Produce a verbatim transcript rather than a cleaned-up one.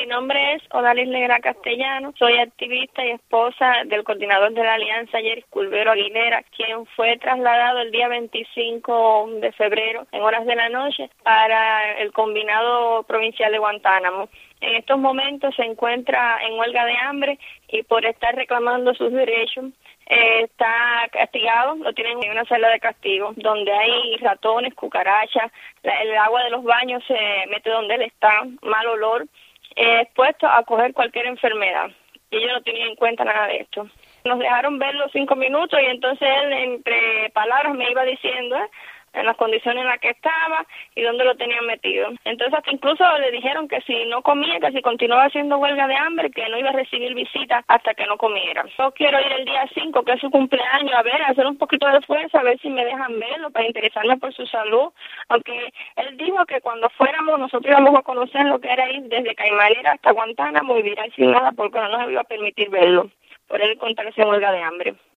nombre es Odalis Negra Castellano, soy activista y esposa del coordinador de la Alianza, Yeris Culvero Aguilera, quien fue trasladado el día veinticinco de febrero en horas de la noche para el combinado provincial de Guantánamo. En estos momentos se encuentra en huelga de hambre y por estar reclamando sus derechos eh, está castigado, lo tienen en una celda de castigo donde hay ratones, cucarachas, la, el agua de los baños se mete donde él está, mal olor, eh, expuesto a coger cualquier enfermedad. Y ellos no tenían en cuenta nada de esto. Nos dejaron verlo cinco minutos y entonces él entre palabras me iba diciendo eh, en las condiciones en las que estaba y dónde lo tenían metido. Entonces hasta incluso le dijeron que si no comía, que si continuaba haciendo huelga de hambre, que no iba a recibir visitas hasta que no comiera. Yo quiero ir el día cinco, que es su cumpleaños, a ver, a hacer un poquito de fuerza, a ver si me dejan verlo, para interesarme por su salud. Aunque él dijo que cuando fuéramos nosotros íbamos a conocer lo que era ir desde Caimanera hasta Guantánamo y vivir sin nada porque no nos iba a permitir verlo, por él encontrarse en huelga de hambre.